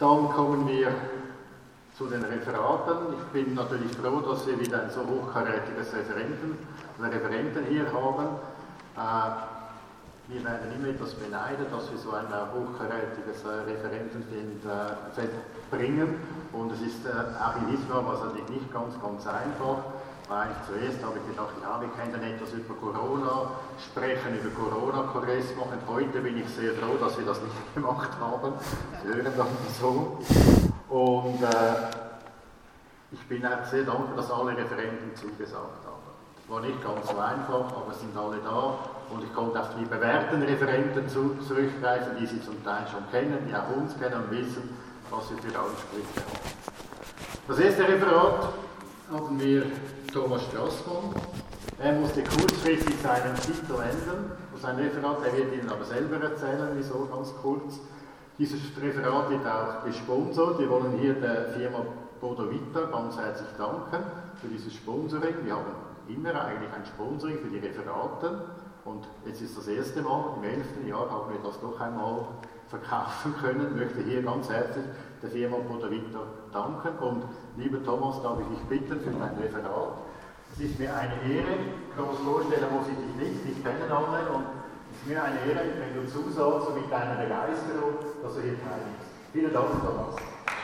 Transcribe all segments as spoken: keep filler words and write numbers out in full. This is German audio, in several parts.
Dann kommen wir zu den Referaten. Ich bin natürlich froh, dass wir wieder ein so hochkarätiges Referenten, Referenten hier haben. Äh, Wir werden immer etwas beneidet, dass wir so ein hochkarätiges Referentenfeld bringen. Und es ist auch in diesem Jahr natürlich nicht ganz, ganz einfach, weil zuerst habe ich gedacht, ja, wir können etwas über Corona sprechen, über Corona-Kongress machen. Heute bin ich sehr froh, dass wir das nicht gemacht haben. Sie hören das so. Und äh, ich bin auch sehr dankbar, dass alle Referenten zugesagt haben. War nicht ganz so einfach, aber es sind alle da und ich konnte auf die bewährten Referenten zu, zurückgreifen, die Sie zum Teil schon kennen, die auch uns kennen und wissen, was wir für Ansprüche haben. Das erste Referat hatten wir Thomas Strassmann. Er musste kurzfristig seinen Titel ändern. Sein Referat, er wird Ihnen aber selber erzählen, wieso ganz kurz. Dieses Referat wird auch gesponsert. Wir wollen hier der Firma Bodovita ganz herzlich danken für dieses Sponsoring. Wir haben immer eigentlich ein Sponsoring für die Referate und jetzt ist das erste Mal, im elften Jahr haben wir das doch einmal verkaufen können. Ich möchte hier ganz herzlich der Firma Bodovita danken und lieber Thomas, darf ich dich bitten für dein Referat. Es ist mir eine Ehre, groß vorstellen muss ich dich nicht, ich kenne alle und es ist mir eine Ehre, wenn du zusagst und mit deiner Begeisterung, dass du hier teilnimmst. Vielen Dank, Thomas.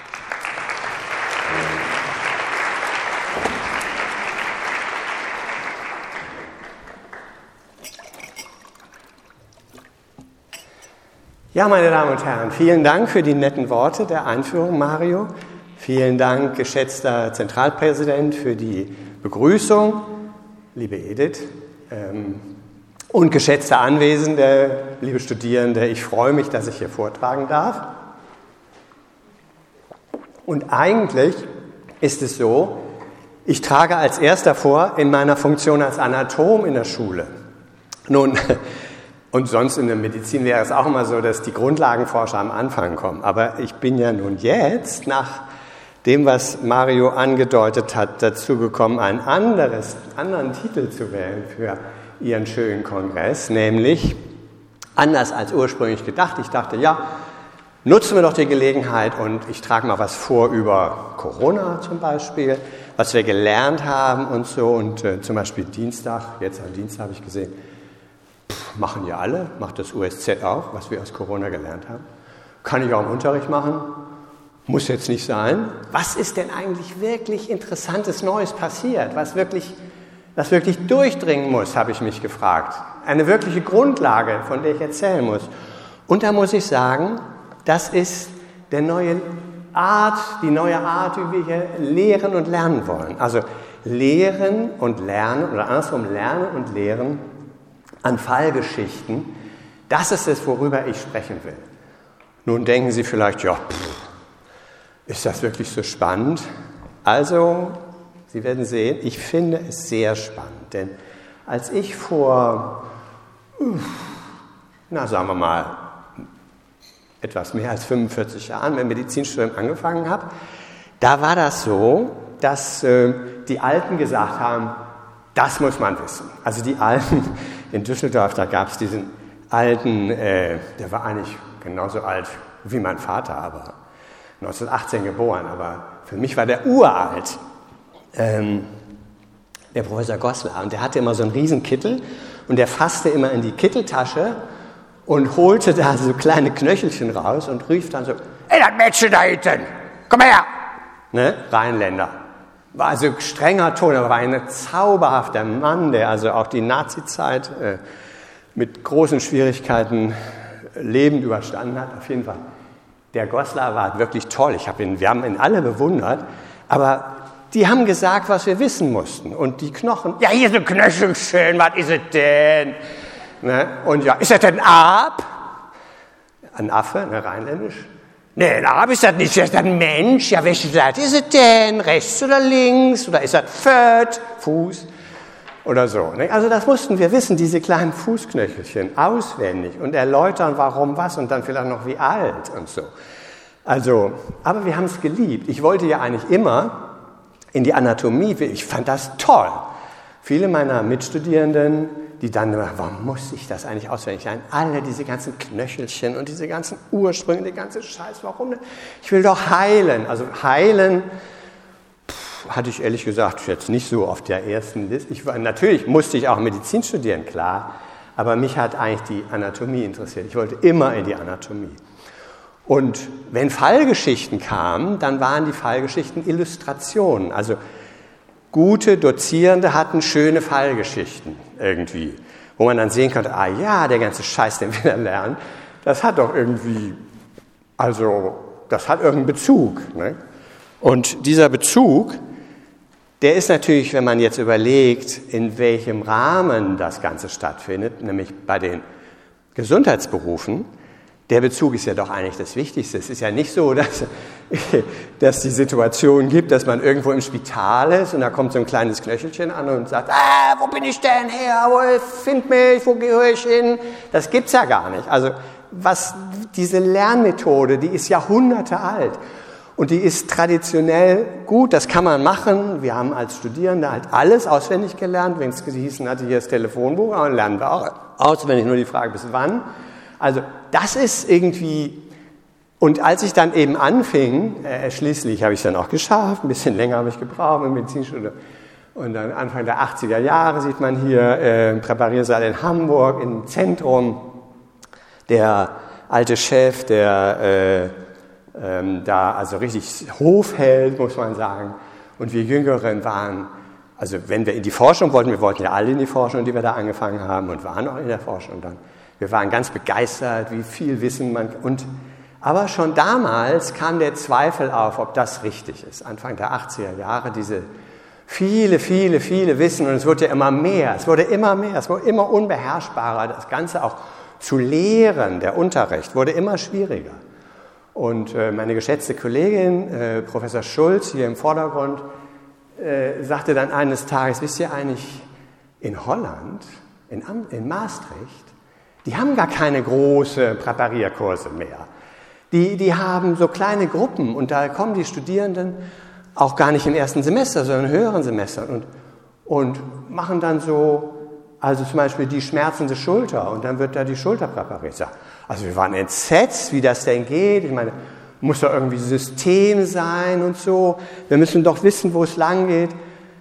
Ja, meine Damen und Herren, vielen Dank für die netten Worte der Einführung, Mario. Vielen Dank, geschätzter Zentralpräsident, für die Begrüßung, liebe Edith. Ähm, und geschätzte Anwesende, liebe Studierende, ich freue mich, dass ich hier vortragen darf. Und eigentlich ist es so, ich trage als Erster vor in meiner Funktion als Anatom in der Schule. Nun, und sonst in der Medizin wäre es auch immer so, dass die Grundlagenforscher am Anfang kommen. Aber ich bin ja nun jetzt, nach dem, was Mario angedeutet hat, dazu gekommen, einen anderes, anderen Titel zu wählen für Ihren schönen Kongress, nämlich anders als ursprünglich gedacht. Ich dachte, ja, nutzen wir doch die Gelegenheit und ich trage mal was vor über Corona zum Beispiel, was wir gelernt haben und so. Und äh, zum Beispiel Dienstag, jetzt am Dienstag habe ich gesehen, machen ja alle, macht das U S Z auch, was wir aus Corona gelernt haben. Kann ich auch im Unterricht machen, muss jetzt nicht sein. Was ist denn eigentlich wirklich Interessantes Neues passiert, was wirklich, was wirklich durchdringen muss, habe ich mich gefragt. Eine wirkliche Grundlage, von der ich erzählen muss. Und da muss ich sagen, das ist der neue Art, die neue Art, wie wir hier lehren und lernen wollen. Also lehren und lernen, oder andersrum lernen und lehren an Fallgeschichten, das ist es, worüber ich sprechen will. Nun denken Sie vielleicht, ja, pff, ist das wirklich so spannend? Also, Sie werden sehen, ich finde es sehr spannend, denn als ich vor, na sagen wir mal, etwas mehr als fünfundvierzig Jahren mit dem Medizinstudium angefangen habe, da war das so, dass äh, die Alten gesagt haben, das muss man wissen. Also die Alten in Düsseldorf, da gab es diesen Alten, äh, der war eigentlich genauso alt wie mein Vater, aber neunzehnhundertachtzehn geboren, aber für mich war der uralt, ähm, der Professor Goslar. Und der hatte immer so einen riesen Kittel und der fasste immer in die Kitteltasche und holte da so kleine Knöchelchen raus und rief dann so, ey, das Mädchen da hinten, komm her! Ne? Rheinländer. War also strenger Ton, aber war ein zauberhafter Mann, der also auch die Nazizeit äh, mit großen Schwierigkeiten lebend überstanden hat. Auf jeden Fall. Der Goslar war wirklich toll. Ich hab ihn, wir haben ihn alle bewundert, aber die haben gesagt, was wir wissen mussten. Und die Knochen, ja, hier so Knöchelchen, was ist es denn? Ne? Und ja, ist das denn Ab? Ein Affe, ne, rheinländisch. Nee, ein Ab ist das nicht, ist das ein Mensch? Ja, welche Seite ist es denn? Rechts oder links? Oder ist das Pferd, Fuß? Oder so. Ne? Also das mussten wir wissen, diese kleinen Fußknöchelchen, auswendig und erläutern, warum was und dann vielleicht noch wie alt und so. Also, aber wir haben es geliebt. Ich wollte ja eigentlich immer in die Anatomie, ich fand das toll. viele meiner Mitstudierenden, die dann, warum muss ich das eigentlich auswendig lernen? Alle diese ganzen Knöchelchen und diese ganzen Ursprünge, die ganze Scheiß, warum denn? Ich will doch heilen. Also heilen pff, hatte ich ehrlich gesagt jetzt nicht so auf der ersten Liste. Ich war, natürlich musste ich auch Medizin studieren, klar, aber mich hat eigentlich die Anatomie interessiert. Ich wollte immer in die Anatomie. Und wenn Fallgeschichten kamen, dann waren die Fallgeschichten Illustrationen. Also gute Dozierende hatten schöne Fallgeschichten irgendwie, wo man dann sehen konnte, ah ja, der ganze Scheiß, den wir da lernen, das hat doch irgendwie, also das hat irgendeinen Bezug. Ne? Und dieser Bezug, der ist natürlich, wenn man jetzt überlegt, in welchem Rahmen das Ganze stattfindet, nämlich bei den Gesundheitsberufen, der Bezug ist ja doch eigentlich das Wichtigste. Es ist ja nicht so, dass, dass die Situation gibt, dass man irgendwo im Spital ist und da kommt so ein kleines Knöchelchen an und sagt, ah, wo bin ich denn her, wo find mich, wo gehöre ich hin? Das gibt's ja gar nicht. Also was, diese Lernmethode, die ist Jahrhunderte alt und die ist traditionell gut, das kann man machen. Wir haben als Studierende halt alles auswendig gelernt, wenn es gehießen hatte, hier das Telefonbuch, aber lernen wir auch auswendig, nur die Frage, bis wann. Also das ist irgendwie, und als ich dann eben anfing, äh, schließlich habe ich es dann auch geschafft, ein bisschen länger habe ich gebraucht im Medizinstudium, und dann Anfang der achtziger Jahre sieht man hier äh, im Präpariersaal in Hamburg, im Zentrum, der alte Chef, der äh, ähm, da also richtig Hof hält, muss man sagen, und wir Jüngeren waren, also wenn wir in die Forschung wollten, wir wollten ja alle in die Forschung, die wir da angefangen haben, und waren auch in der Forschung dann. Wir waren ganz begeistert, wie viel Wissen man... Und, aber schon damals kam der Zweifel auf, ob das richtig ist. Anfang der achtziger Jahre, diese viele, viele, viele Wissen. Und es wurde ja immer mehr, es wurde immer mehr, es wurde immer unbeherrschbarer. Das Ganze auch zu lehren, der Unterricht, wurde immer schwieriger. Und äh, meine geschätzte Kollegin, äh, Professor Schulz, hier im Vordergrund, äh, sagte dann eines Tages, wisst ihr eigentlich, in Holland, in, Am- in Maastricht, die haben gar keine großen Präparierkurse mehr. Die, die haben so kleine Gruppen und da kommen die Studierenden auch gar nicht im ersten Semester, sondern in höheren Semestern und, und machen dann so, also zum Beispiel die schmerzende Schulter und dann wird da die Schulter präpariert. Also wir waren entsetzt, wie das denn geht. Ich meine, muss da irgendwie System sein und so. Wir müssen doch wissen, wo es lang geht.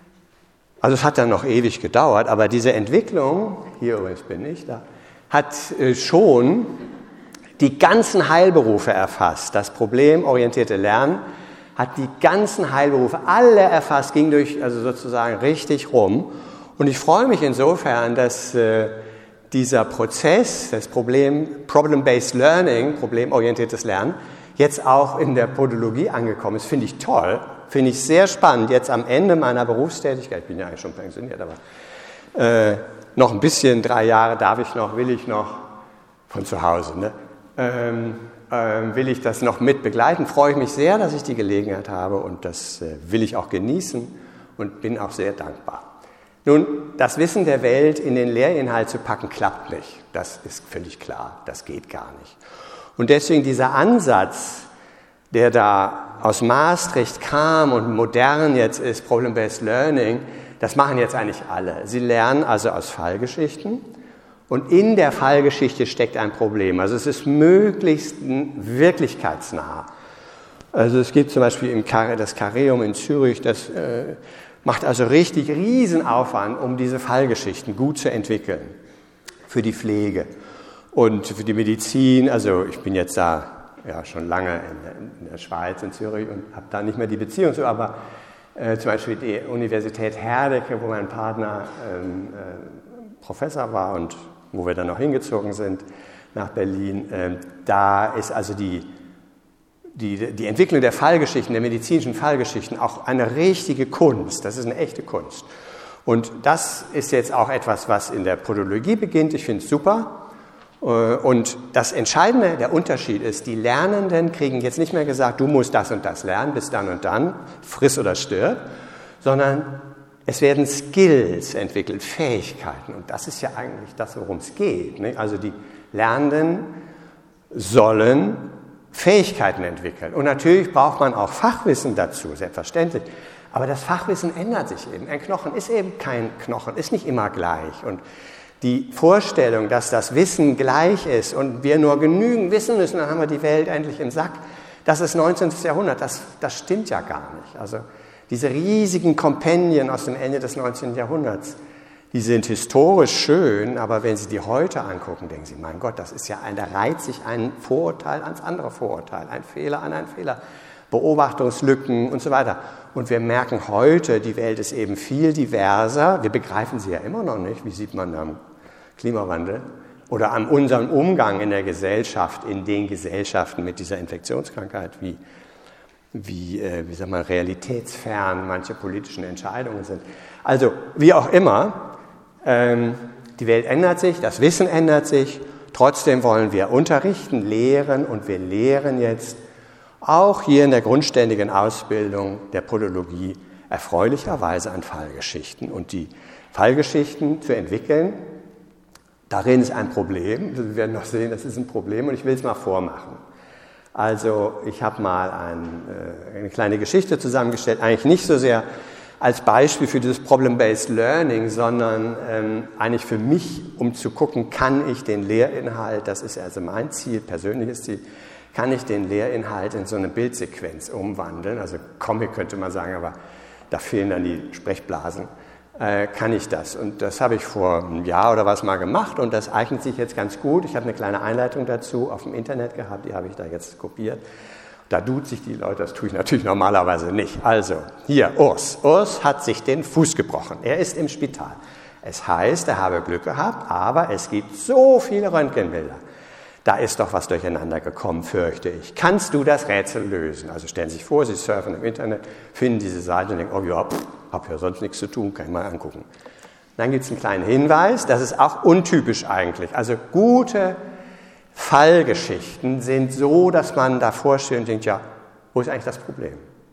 Also es hat dann noch ewig gedauert, aber diese Entwicklung, hier übrigens bin ich da, hat schon die ganzen Heilberufe erfasst. Das problemorientierte Lernen hat die ganzen Heilberufe alle erfasst, ging durch, also sozusagen richtig rum. Und ich freue mich insofern, dass äh, dieser Prozess, das Problem, Problem-Based Learning, problemorientiertes Lernen, jetzt auch in der Podologie angekommen ist. Finde ich toll, finde ich sehr spannend. Jetzt am Ende meiner Berufstätigkeit, ich bin ja eigentlich schon pensioniert, aber äh, noch ein bisschen, drei Jahre darf ich noch, will ich noch, von zu Hause, ne? ähm, ähm, will ich das noch mit begleiten. Freue ich mich sehr, dass ich die Gelegenheit habe und das äh, will ich auch genießen und bin auch sehr dankbar. Nun, das Wissen der Welt in den Lehrinhalt zu packen, klappt nicht. Das ist völlig klar, das geht gar nicht. Und deswegen dieser Ansatz, der da aus Maastricht kam und modern jetzt ist, Problem-Based Learning, das machen jetzt eigentlich alle. Sie lernen also aus Fallgeschichten und in der Fallgeschichte steckt ein Problem. Also es ist möglichst wirklichkeitsnah. Also es gibt zum Beispiel im Car- das Careum in Zürich, das äh, macht also richtig Riesenaufwand, um diese Fallgeschichten gut zu entwickeln für die Pflege und für die Medizin. Also ich bin jetzt da ja schon lange in, in der Schweiz, in Zürich und habe da nicht mehr die Beziehung zu, aber äh, zum Beispiel die Universität Herdecke, wo mein Partner ähm, äh, Professor war und wo wir dann noch hingezogen sind nach Berlin, äh, da ist also die Die, die Entwicklung der Fallgeschichten, der medizinischen Fallgeschichten, auch eine richtige Kunst. Das ist eine echte Kunst. Und das ist jetzt auch etwas, was in der Podologie beginnt. Ich finde es super. Und das Entscheidende, der Unterschied ist, die Lernenden kriegen jetzt nicht mehr gesagt, du musst das und das lernen, bis dann und dann, friss oder stirb, sondern es werden Skills entwickelt, Fähigkeiten. Und das ist ja eigentlich das, worum es geht. Also die Lernenden sollen Fähigkeiten entwickeln. Und natürlich braucht man auch Fachwissen dazu, selbstverständlich. Aber das Fachwissen ändert sich eben. Ein Knochen ist eben kein Knochen, ist nicht immer gleich. Und die Vorstellung, dass das Wissen gleich ist und wir nur genügend wissen müssen, dann haben wir die Welt endlich im Sack, das ist neunzehnten. Jahrhundert, das, das stimmt ja gar nicht. Also diese riesigen Kompendien aus dem Ende des neunzehnten. Jahrhunderts, die sind historisch schön, aber wenn Sie die heute angucken, denken Sie, mein Gott, das ist ja ein, da reiht sich ein Vorurteil ans andere Vorurteil, ein Fehler an einen Fehler, Beobachtungslücken und so weiter. Und wir merken heute, die Welt ist eben viel diverser. Wir begreifen sie ja immer noch nicht. Wie sieht man am Klimawandel oder an unserem Umgang in der Gesellschaft, in den Gesellschaften mit dieser Infektionskrankheit, wie, wie, äh, wie sagen wir, realitätsfern manche politischen Entscheidungen sind. Also, wie auch immer, ähm, die Welt ändert sich, das Wissen ändert sich. Trotzdem wollen wir unterrichten, lehren und wir lehren jetzt auch hier in der grundständigen Ausbildung der Polologie erfreulicherweise an Fallgeschichten. Und die Fallgeschichten zu entwickeln, darin ist ein Problem. Wir werden noch sehen, das ist ein Problem und ich will es mal vormachen. Also ich habe mal ein, eine kleine Geschichte zusammengestellt, eigentlich nicht so sehr als Beispiel für dieses Problem-Based Learning, sondern ähm, eigentlich für mich, um zu gucken, kann ich den Lehrinhalt, das ist also mein Ziel, persönliches Ziel, kann ich den Lehrinhalt in so eine Bildsequenz umwandeln, also Comic könnte man sagen, aber da fehlen dann die Sprechblasen, äh, kann ich das? Und das habe ich vor einem Jahr oder was mal gemacht und das eignet sich jetzt ganz gut. Ich habe eine kleine Einleitung dazu auf dem Internet gehabt, die habe ich da jetzt kopiert. Da duzt sich die Leute, das tue ich natürlich normalerweise nicht. Also, hier, Urs. Urs hat sich den Fuß gebrochen. Er ist im Spital. Es heißt, er habe Glück gehabt, aber es gibt so viele Röntgenbilder. Da ist doch was durcheinander gekommen, fürchte ich. Kannst du das Rätsel lösen? Also stellen Sie sich vor, Sie surfen im Internet, finden diese Seite und denken, oh ja, pff, hab ja sonst nichts zu tun, kann ich mal angucken. Dann gibt es einen kleinen Hinweis, das ist auch untypisch eigentlich. Also gute Fallgeschichten sind so, dass man davor steht und denkt, ja, wo ist eigentlich das Problem?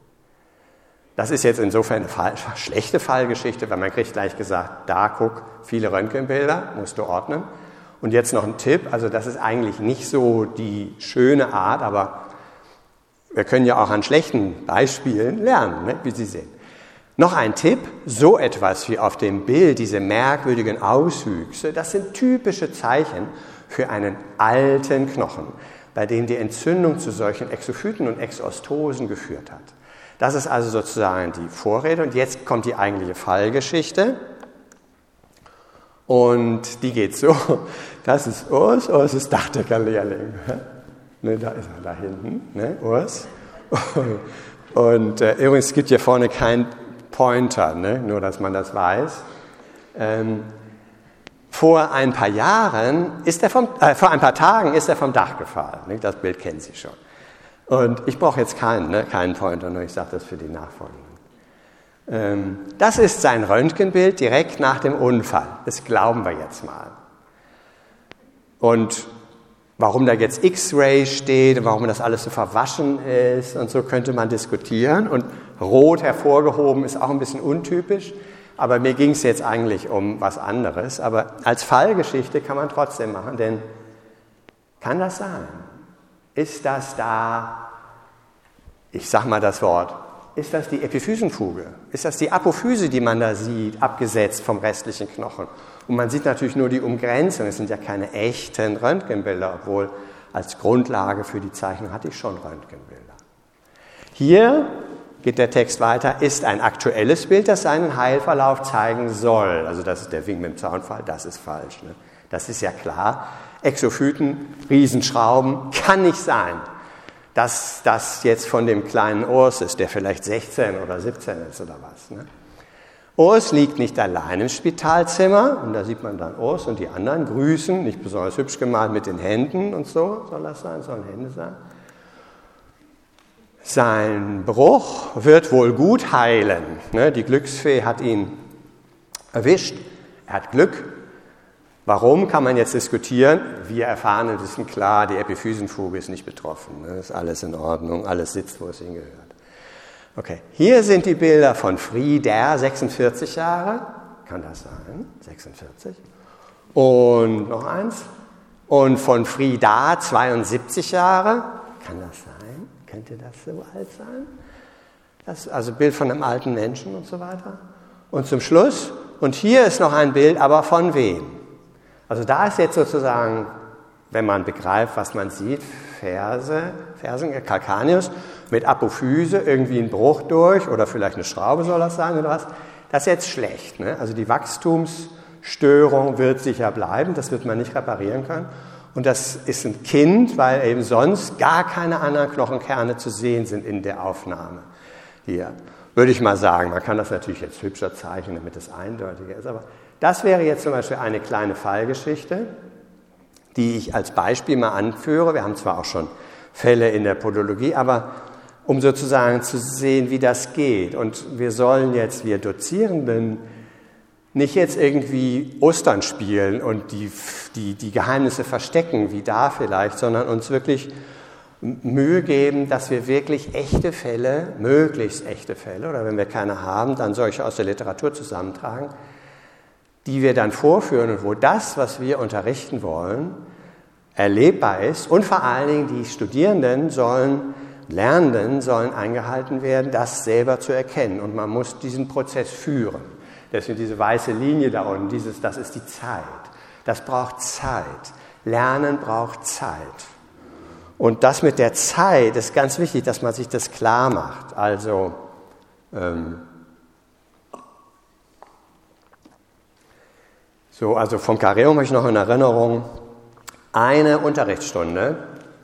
Das ist jetzt insofern eine Fall, schlechte Fallgeschichte, weil man kriegt gleich gesagt, da guck, viele Röntgenbilder, musst du ordnen. Und jetzt noch ein Tipp, also das ist eigentlich nicht so die schöne Art, aber wir können ja auch an schlechten Beispielen lernen, ne, wie Sie sehen. Noch ein Tipp, so etwas wie auf dem Bild, diese merkwürdigen Auswüchse, das sind typische Zeichen für einen alten Knochen, bei dem die Entzündung zu solchen Exophyten und Exostosen geführt hat. Das ist also sozusagen die Vorrede und jetzt kommt die eigentliche Fallgeschichte. Und die geht so, das ist Urs, Urs ist Dachdeckerlehrling. Ne, da ist er, da hinten, ne, Urs. Und äh, übrigens, es gibt hier vorne keinen Pointer, ne, nur dass man das weiß. Ähm, vor ein paar Jahren ist er vom, äh, vor ein paar Tagen ist er vom Dach gefallen. Ne, das Bild kennen Sie schon. Und ich brauche jetzt keinen, ne, keinen Pointer, nur ich sage das für die Nachfolgenden. Das ist sein Röntgenbild direkt nach dem Unfall. Das glauben wir jetzt mal. Und warum da jetzt X-Ray steht und warum das alles so verwaschen ist und so könnte man diskutieren. Und rot hervorgehoben ist auch ein bisschen untypisch. Aber mir ging es jetzt eigentlich um was anderes. Aber als Fallgeschichte kann man trotzdem machen, denn kann das sein? Ist das da, ich sag mal das Wort, ist das die Epiphysenfuge? Ist das die Apophyse, die man da sieht, abgesetzt vom restlichen Knochen? Und man sieht natürlich nur die Umgrenzung. Es sind ja keine echten Röntgenbilder, obwohl als Grundlage für die Zeichnung hatte ich schon Röntgenbilder. Hier geht der Text weiter, ist ein aktuelles Bild, das seinen Heilverlauf zeigen soll. Also das ist der Wink mit dem Zaunfall, das ist falsch. Ne? Das ist ja klar. Exophyten, Riesenschrauben, kann nicht sein, dass das jetzt von dem kleinen Urs ist, der vielleicht sechzehn oder siebzehn ist oder was. Ne? Urs liegt nicht allein im Spitalzimmer und da sieht man dann Urs und die anderen grüßen, nicht besonders hübsch gemalt mit den Händen und so, soll das sein, sollen Hände sein. Sein Bruch wird wohl gut heilen. Ne? Die Glücksfee hat ihn erwischt, er hat Glück. Warum, kann man jetzt diskutieren. Wir erfahren und wissen klar, die Epiphysenfuge ist nicht betroffen. Ne? Ist alles in Ordnung, alles sitzt, wo es hingehört. Okay, hier sind die Bilder von Frieder, sechsundvierzig Jahre. Kann das sein? sechsundvierzig. Und noch eins. Und von Frieda, zweiundsiebzig Jahre. Kann das sein? Könnte das so alt sein? Das ist also ein Bild von einem alten Menschen und so weiter. Und zum Schluss, und hier ist noch ein Bild, aber von wem? Also da ist jetzt sozusagen, wenn man begreift, was man sieht, Ferse, Fersen, Calcaneus, mit Apophyse, irgendwie ein Bruch durch, oder vielleicht eine Schraube soll das sein, oder was. Das ist jetzt schlecht. Ne? Also die Wachstumsstörung wird sicher bleiben, das wird man nicht reparieren können. Und das ist ein Kind, weil eben sonst gar keine anderen Knochenkerne zu sehen sind in der Aufnahme hier. Würde ich mal sagen, man kann das natürlich jetzt hübscher zeichnen, damit es eindeutiger ist. Aber das wäre jetzt zum Beispiel eine kleine Fallgeschichte, die ich als Beispiel mal anführe. Wir haben zwar auch schon Fälle in der Podologie, aber um sozusagen zu sehen, wie das geht. Und wir sollen jetzt, wir Dozierenden, nicht jetzt irgendwie Ostern spielen und die, die, die Geheimnisse verstecken, wie da vielleicht, sondern uns wirklich Mühe geben, dass wir wirklich echte Fälle, möglichst echte Fälle, oder wenn wir keine haben, dann solche aus der Literatur zusammentragen, die wir dann vorführen und wo das, was wir unterrichten wollen, erlebbar ist. Und vor allen Dingen die Studierenden sollen, Lernenden sollen eingehalten werden, das selber zu erkennen. Und man muss diesen Prozess führen. Deswegen diese weiße Linie da unten, dieses, das ist die Zeit. Das braucht Zeit. Lernen braucht Zeit. Und das mit der Zeit ist ganz wichtig, dass man sich das klar macht. Also, ähm, so, also vom Careum habe ich noch in Erinnerung eine Unterrichtsstunde,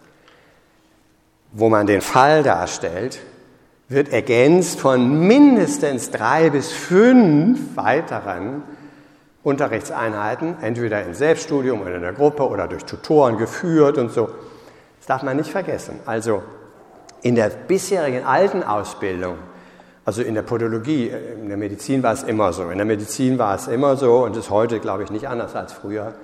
wo man den Fall darstellt, wird ergänzt von mindestens drei bis fünf weiteren Unterrichtseinheiten, entweder im Selbststudium oder in der Gruppe oder durch Tutoren geführt und so. Das darf man nicht vergessen. Also in der bisherigen alten Ausbildung, also in der Podologie, in der Medizin war es immer so. In der Medizin war es immer so und ist heute, glaube ich, nicht anders als früher.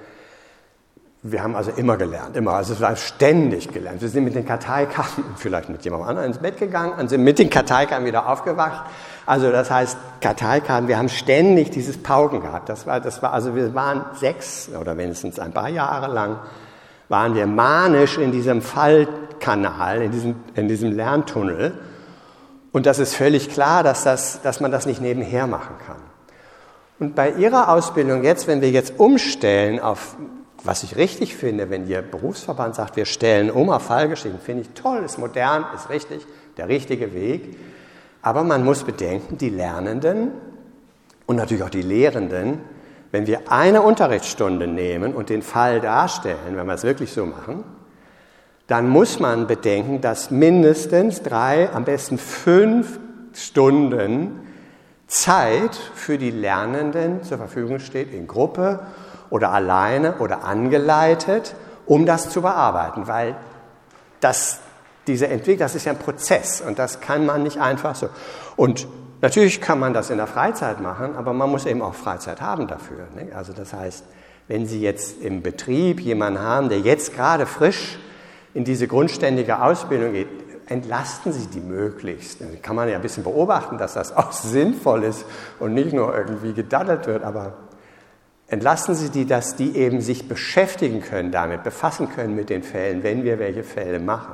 Wir haben also immer gelernt, immer. Also es war ständig gelernt. Wir sind mit den Karteikern, vielleicht mit jemandem anderen ins Bett gegangen und sind mit den Karteikern wieder aufgewacht. Also das heißt, Karteikern, wir haben ständig dieses Pauken gehabt. Das war, das war, also wir waren sechs oder wenigstens ein paar Jahre lang, waren wir manisch in diesem Fallkanal, in diesem, in diesem Lerntunnel. Und das ist völlig klar, dass, das, dass man das nicht nebenher machen kann. Und bei Ihrer Ausbildung jetzt, wenn wir jetzt umstellen auf, was ich richtig finde, wenn Ihr Berufsverband sagt, wir stellen um auf Fallgeschichten, finde ich toll, ist modern, ist richtig, der richtige Weg. Aber man muss bedenken, die Lernenden und natürlich auch die Lehrenden, wenn wir eine Unterrichtsstunde nehmen und den Fall darstellen, wenn wir es wirklich so machen, dann muss man bedenken, dass mindestens drei, am besten fünf Stunden Zeit für die Lernenden zur Verfügung steht, in Gruppe oder alleine oder angeleitet, um das zu bearbeiten. Weil das, diese Entwicklung, das ist ja ein Prozess und das kann man nicht einfach so. Und natürlich kann man das in der Freizeit machen, aber man muss eben auch Freizeit haben dafür. Ne? Also das heißt, wenn Sie jetzt im Betrieb jemanden haben, der jetzt gerade frisch in diese grundständige Ausbildung geht, entlasten Sie die möglichst. Dann kann man ja ein bisschen beobachten, dass das auch sinnvoll ist und nicht nur irgendwie gedaddelt wird, aber entlasten Sie die, dass die eben sich beschäftigen können damit, befassen können mit den Fällen, wenn wir welche Fälle machen.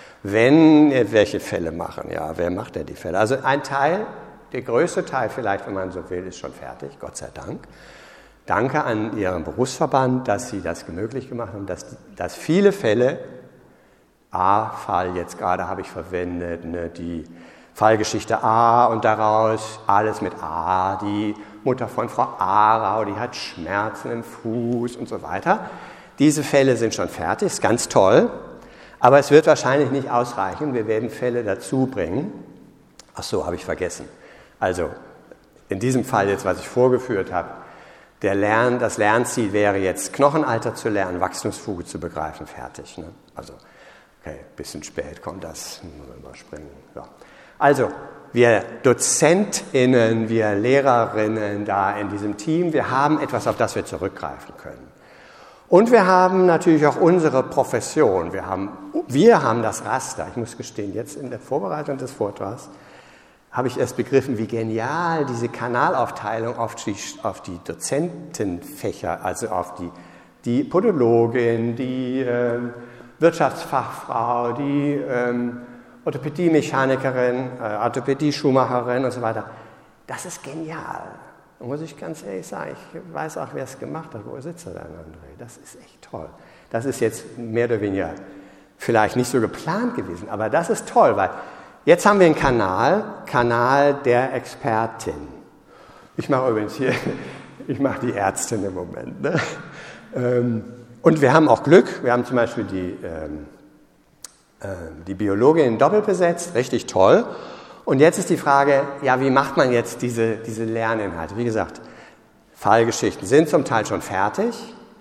Wenn wir welche Fälle machen, ja, wer macht denn die Fälle? Also ein Teil, der größte Teil vielleicht, wenn man so will, ist schon fertig, Gott sei Dank. Danke an Ihren Berufsverband, dass Sie das möglich gemacht haben, dass, dass viele Fälle, A-Fall jetzt gerade habe ich verwendet, ne, die Fallgeschichte A und daraus alles mit A, die Mutter von Frau Aarau, die hat Schmerzen im Fuß und so weiter. Diese Fälle sind schon fertig, ist ganz toll, aber es wird wahrscheinlich nicht ausreichen. Wir werden Fälle dazu bringen. Ach so, habe ich vergessen. Also in diesem Fall jetzt, was ich vorgeführt habe, der Lern, das Lernziel wäre jetzt Knochenalter zu lernen, Wachstumsfuge zu begreifen, fertig. Ne? Also okay, ein bisschen spät kommt das, überspringen. Ja. Also, wir DozentInnen, wir Lehrerinnen da in diesem Team, wir haben etwas, auf das wir zurückgreifen können. Und wir haben natürlich auch unsere Profession. Wir haben, wir haben das Raster. Ich muss gestehen, jetzt in der Vorbereitung des Vortrags habe ich erst begriffen, wie genial diese Kanalaufteilung auf die, auf die Dozentenfächer, also auf die, die Podologin, die äh, Wirtschaftsfachfrau, die ähm, Orthopädie-Mechanikerin, äh, Orthopädie-Schuhmacherin und so weiter. Das ist genial. Da muss ich ganz ehrlich sagen, ich weiß auch, wer es gemacht hat. Wo sitzt er denn, André? Das ist echt toll. Das ist jetzt mehr oder weniger vielleicht nicht so geplant gewesen, aber das ist toll, weil jetzt haben wir einen Kanal, Kanal der Expertin. Ich mache übrigens hier, ich mache die Ärztin im Moment. Ne? Und wir haben auch Glück, wir haben zum Beispiel die, ähm, äh, die Biologin doppelt besetzt, richtig toll. Und jetzt ist die Frage, ja, wie macht man jetzt diese, diese Lerninhalte? Wie gesagt, Fallgeschichten sind zum Teil schon fertig,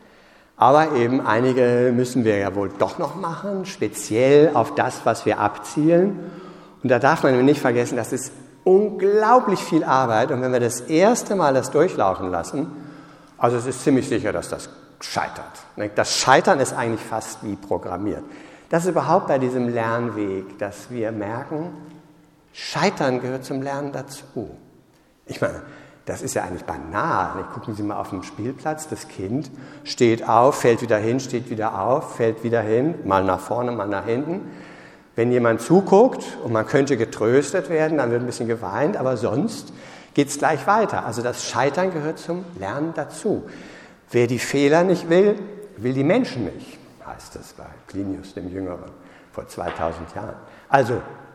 aber eben einige müssen wir ja wohl doch noch machen, speziell auf das, was wir abzielen. Und da darf man nicht vergessen, das ist unglaublich viel Arbeit. Und wenn wir das erste Mal das durchlaufen lassen, also es ist ziemlich sicher, dass das scheitert. Das Scheitern ist eigentlich fast wie programmiert. Das ist überhaupt bei diesem Lernweg, dass wir merken, Scheitern gehört zum Lernen dazu. Ich meine, das ist ja eigentlich banal. Gucken Sie mal auf dem Spielplatz, das Kind steht auf, fällt wieder hin, steht wieder auf, fällt wieder hin, mal nach vorne, mal nach hinten. Wenn jemand zuguckt und man könnte getröstet werden, dann wird ein bisschen geweint, aber sonst geht es gleich weiter. Also das Scheitern gehört zum Lernen dazu. Wer die Fehler nicht will, will die Menschen nicht, heißt es bei Plinius dem Jüngeren vor zweitausend Jahren. Also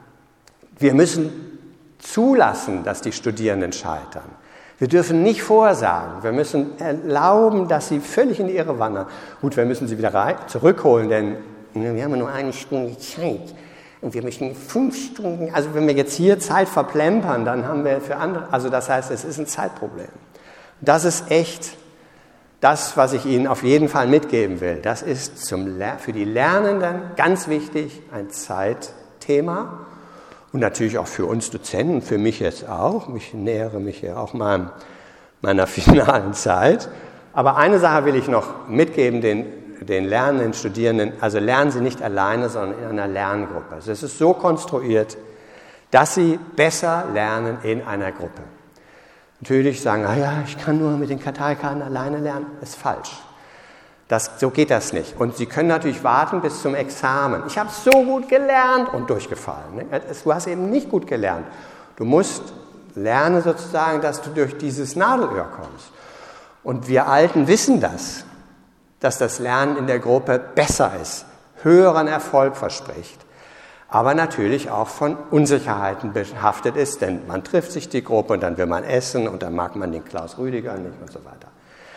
wir müssen zulassen, dass die Studierenden scheitern. Wir dürfen nicht vorsagen. Wir müssen erlauben, dass sie völlig in die Irre wandern. Gut, wir müssen sie wieder rein, zurückholen, denn wir haben nur eine Stunde Zeit. Und wir möchten fünf Stunden, also wenn wir jetzt hier Zeit verplempern, dann haben wir für andere, also das heißt, es ist ein Zeitproblem. Das ist echt das, was ich Ihnen auf jeden Fall mitgeben will. Das ist zum, für die Lernenden ganz wichtig ein Zeitthema. Und natürlich auch für uns Dozenten, für mich jetzt auch. Ich nähere mich ja auch meinem, meiner finalen Zeit. Aber eine Sache will ich noch mitgeben, den, den lernenden Studierenden. Also lernen Sie nicht alleine, sondern in einer Lerngruppe. Also es ist so konstruiert, dass Sie besser lernen in einer Gruppe. Natürlich sagen, ah ja, ich kann nur mit den Karteikarten alleine lernen. Das ist falsch. Das, so geht das nicht. Und Sie können natürlich warten bis zum Examen. Ich habe so gut gelernt und durchgefallen. Ne? Du hast eben nicht gut gelernt. Du musst lernen sozusagen, dass du durch dieses Nadelöhr kommst. Und wir Alten wissen das, dass das Lernen in der Gruppe besser ist, höheren Erfolg verspricht, aber natürlich auch von Unsicherheiten behaftet ist, denn man trifft sich die Gruppe und dann will man essen und dann mag man den Klaus Rüdiger nicht und so weiter.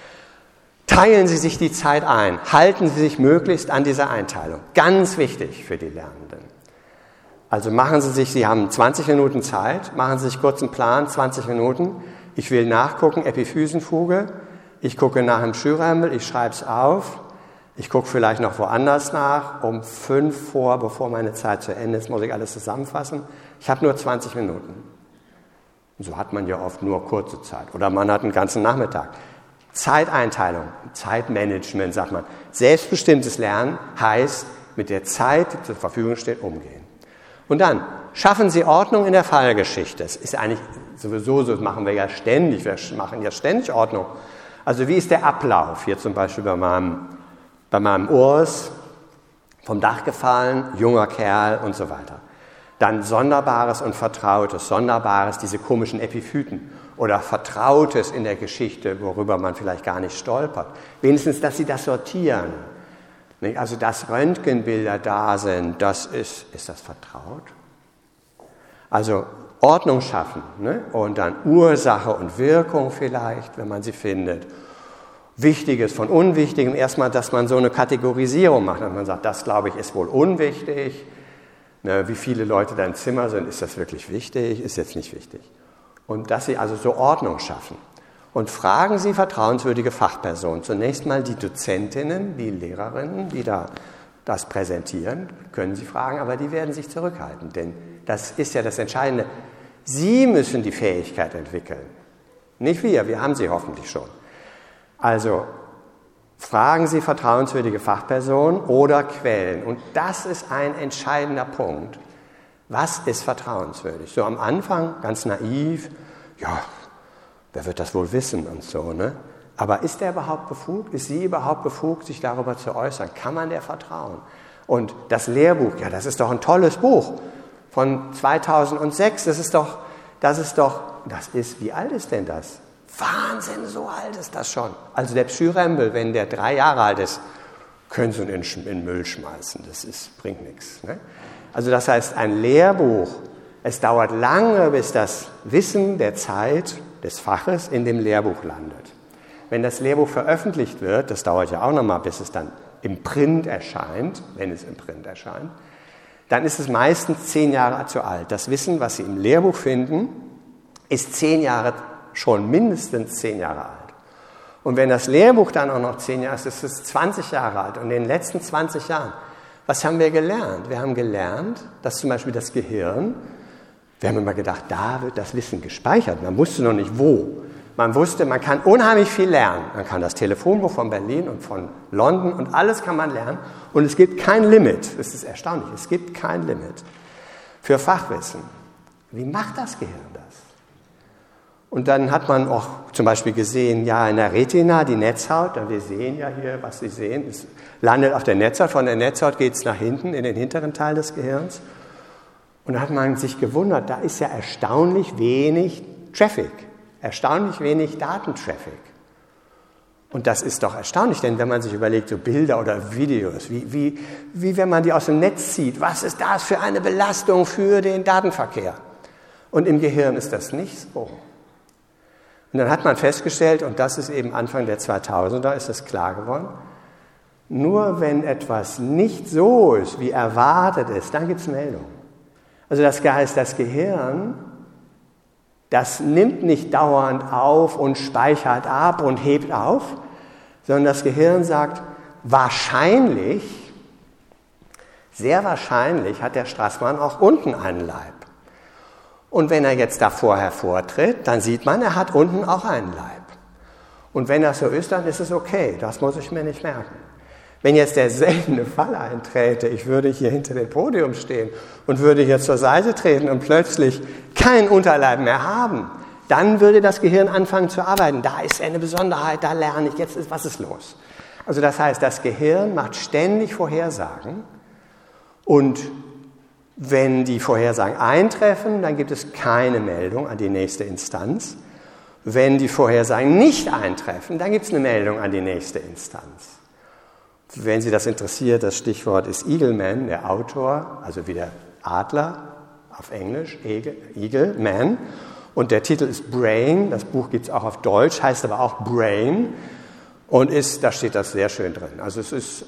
Teilen Sie sich die Zeit ein, halten Sie sich möglichst an dieser Einteilung. Ganz wichtig für die Lernenden. Also machen Sie sich, Sie haben zwanzig Minuten Zeit, machen Sie sich kurz einen Plan, zwanzig Minuten. Ich will nachgucken, Epiphysenfuge. Ich gucke nach dem Schürärmel, ich schreibe es auf. Ich gucke vielleicht noch woanders nach. Um fünf vor, bevor meine Zeit zu Ende ist, muss ich alles zusammenfassen. Ich habe nur zwanzig Minuten. Und so hat man ja oft nur kurze Zeit. Oder man hat einen ganzen Nachmittag. Zeiteinteilung, Zeitmanagement, sagt man. Selbstbestimmtes Lernen heißt, mit der Zeit, die zur Verfügung steht, umgehen. Und dann schaffen Sie Ordnung in der Fallgeschichte. Das ist eigentlich sowieso so, das machen wir ja ständig. Wir machen ja ständig Ordnung. Also wie ist der Ablauf? Hier zum Beispiel bei meinem, bei meinem Urs, vom Dach gefallen, junger Kerl und so weiter. Dann Sonderbares und Vertrautes. Sonderbares, diese komischen Epiphyten. Oder Vertrautes in der Geschichte, worüber man vielleicht gar nicht stolpert. Wenigstens, dass Sie das sortieren. Also, dass Röntgenbilder da sind, das ist, ist das vertraut? Also, Ordnung schaffen, ne? Und dann Ursache und Wirkung vielleicht, wenn man sie findet. Wichtiges von Unwichtigem, erstmal, dass man so eine Kategorisierung macht. Dass man sagt, das, glaube ich, ist wohl unwichtig. Ne, wie viele Leute da im Zimmer sind, ist das wirklich wichtig? Ist jetzt nicht wichtig. Und dass Sie also so Ordnung schaffen. Und fragen Sie vertrauenswürdige Fachpersonen. Zunächst mal die Dozentinnen, die Lehrerinnen, die da das präsentieren, können Sie fragen, aber die werden sich zurückhalten. Denn das ist ja das Entscheidende. Sie müssen die Fähigkeit entwickeln. Nicht wir, wir haben sie hoffentlich schon. Also fragen Sie vertrauenswürdige Fachpersonen oder Quellen. Und das ist ein entscheidender Punkt. Was ist vertrauenswürdig? So am Anfang, ganz naiv, ja, wer wird das wohl wissen und so, ne? Aber ist der überhaupt befugt? Ist sie überhaupt befugt, sich darüber zu äußern? Kann man der vertrauen? Und das Lehrbuch, ja, das ist doch ein tolles Buch. von zweitausendsechs. Das ist doch, das ist doch, das ist, wie alt ist denn das? Wahnsinn, so alt ist das schon. Also der Pschyrembel, wenn der drei Jahre alt ist, können Sie ihn in den Müll schmeißen. Das ist, bringt nichts. Ne? Also das heißt, ein Lehrbuch, es dauert lange, bis das Wissen der Zeit, des Faches in dem Lehrbuch landet. Wenn das Lehrbuch veröffentlicht wird, das dauert ja auch nochmal, bis es dann im Print erscheint, wenn es im Print erscheint, dann ist es meistens zehn Jahre zu alt. Das Wissen, was Sie im Lehrbuch finden, ist zehn Jahre, schon mindestens zehn Jahre alt. Und wenn das Lehrbuch dann auch noch zehn Jahre ist, ist es zwanzig Jahre alt. Und in den letzten zwanzig Jahren, was haben wir gelernt? Wir haben gelernt, dass zum Beispiel das Gehirn, wir haben immer gedacht, da wird das Wissen gespeichert. Man wusste noch nicht, wo. Man wusste, man kann unheimlich viel lernen. Man kann das Telefonbuch von Berlin und von London und alles kann man lernen. Und es gibt kein Limit. Das ist erstaunlich. Es gibt kein Limit für Fachwissen. Wie macht das Gehirn das? Und dann hat man auch zum Beispiel gesehen, ja, in der Retina, die Netzhaut, wir sehen ja hier, was Sie sehen, es landet auf der Netzhaut. Von der Netzhaut geht es nach hinten, in den hinteren Teil des Gehirns. Und da hat man sich gewundert, da ist ja erstaunlich wenig Traffic. Erstaunlich wenig Datentraffic. Und das ist doch erstaunlich, denn wenn man sich überlegt, so Bilder oder Videos, wie, wie, wie wenn man die aus dem Netz zieht, was ist das für eine Belastung für den Datenverkehr? Und im Gehirn ist das nicht so. Und dann hat man festgestellt, und das ist eben Anfang der zweitausender, ist das klar geworden, nur wenn etwas nicht so ist, wie erwartet ist, dann gibt es Meldungen. Also das heißt, das Gehirn, das nimmt nicht dauernd auf und speichert ab und hebt auf, sondern das Gehirn sagt, wahrscheinlich, sehr wahrscheinlich hat der Strassmann auch unten einen Leib. Und wenn er jetzt davor hervortritt, dann sieht man, er hat unten auch einen Leib. Und wenn das so ist, dann ist es okay, das muss ich mir nicht merken. Wenn jetzt der seltene Fall einträte, ich würde hier hinter dem Podium stehen und würde hier zur Seite treten und plötzlich keinen Unterleib mehr haben, dann würde das Gehirn anfangen zu arbeiten. Da ist eine Besonderheit, da lerne ich, jetzt ist, was ist los? Also das heißt, das Gehirn macht ständig Vorhersagen und wenn die Vorhersagen eintreffen, dann gibt es keine Meldung an die nächste Instanz. Wenn die Vorhersagen nicht eintreffen, dann gibt es eine Meldung an die nächste Instanz. Wenn Sie das interessiert, das Stichwort ist Eagleman, der Autor, also wie der Adler auf Englisch, Eagle, Man. Und der Titel ist Brain, das Buch gibt es auch auf Deutsch, heißt aber auch Brain. Und ist, da steht das sehr schön drin. Also es ist,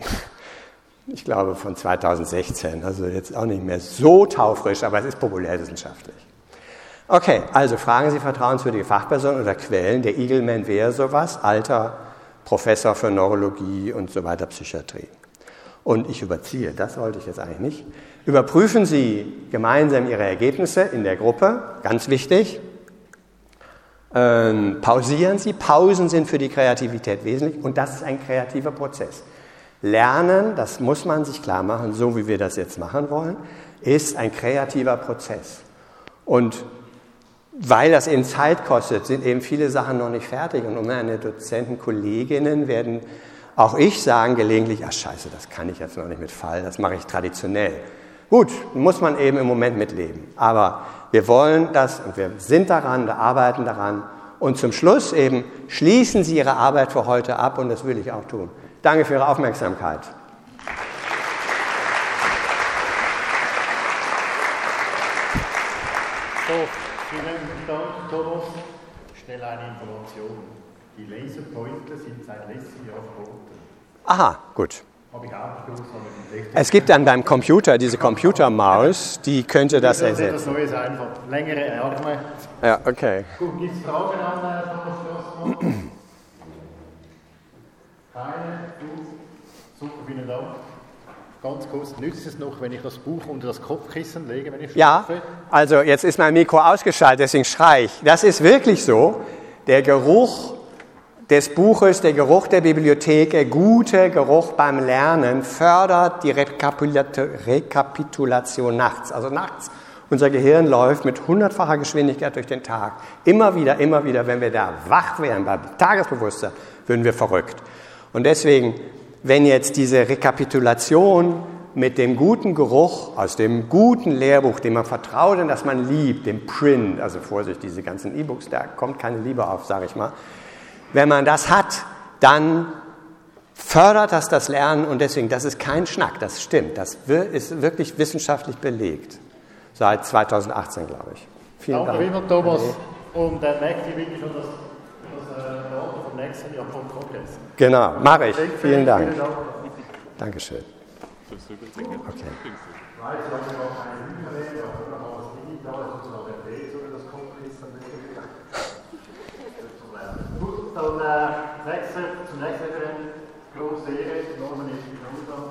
ich glaube, von zweitausendsechzehn, also jetzt auch nicht mehr so taufrisch, aber es ist populärwissenschaftlich. Okay, also fragen Sie vertrauenswürdige Fachpersonen oder Quellen. Der Eagleman wäre sowas, alter Professor für Neurologie und so weiter, Psychiatrie. Und ich überziehe, das wollte ich jetzt eigentlich nicht. Überprüfen Sie gemeinsam Ihre Ergebnisse in der Gruppe, ganz wichtig. Ähm, pausieren Sie, Pausen sind für die Kreativität wesentlich und das ist ein kreativer Prozess. Lernen, das muss man sich klar machen, so wie wir das jetzt machen wollen, ist ein kreativer Prozess. Und weil das eben Zeit kostet, sind eben viele Sachen noch nicht fertig. Und um meine Dozenten, Kolleginnen werden auch ich sagen gelegentlich, ach scheiße, das kann ich jetzt noch nicht mit Fall, das mache ich traditionell. Gut, muss man eben im Moment mitleben. Aber wir wollen das und wir sind daran, wir arbeiten daran. Und zum Schluss eben schließen Sie Ihre Arbeit für heute ab und das will ich auch tun. Danke für Ihre Aufmerksamkeit. So, vielen Dank, Thomas. Schnell eine Information. Die Laserpointer sind seit letztem Jahr verboten. Aha, gut. Habe ich auch gewusst, aber es gibt dann beim Computer diese Computermaus, die könnte das ersetzen. Das Neue ist einfach längere Arme. Ja, okay. Gut, gibt es Fragen an Thomas Strassmann? Keine? Gut. Super, vielen Dank. Ganz kurz, nützt es noch, wenn ich das Buch unter das Kopfkissen lege, wenn ich Ja, schlafe? also jetzt ist mein Mikro ausgeschaltet, deswegen schreie ich. Das ist wirklich so. Der Geruch des Buches, der Geruch der Bibliothek, der gute Geruch beim Lernen fördert die Rekapitulation nachts. Also nachts, unser Gehirn läuft mit hundertfacher Geschwindigkeit durch den Tag. Immer wieder, immer wieder, wenn wir da wach wären, beim Tagesbewusstsein, würden wir verrückt. Und deswegen, wenn jetzt diese Rekapitulation mit dem guten Geruch aus dem guten Lehrbuch, dem man vertraut und das man liebt, dem Print, also Vorsicht, diese ganzen E-Books, da kommt keine Liebe auf, sage ich mal. Wenn man das hat, dann fördert das das Lernen und deswegen, das ist kein Schnack, das stimmt, das ist wirklich wissenschaftlich belegt. Seit zweitausendachtzehn, glaube ich. Vielen Danke Dank. Dank. Thomas. Und der merkt ihr wirklich schon das, das äh, Datum vom nächsten Jahr vom Kongress. Genau, mache ich. Vielen Dank. Vielen Dank. Dankeschön. Okay. Ich weiß, ich habe noch keine Bücher, aber noch mal was Digitales und so der Dreh, so wie das Kongress dann wirklich. Gut, dann äh, nächste, zum nächsten Referent, große Ehre, Norman ist wieder da.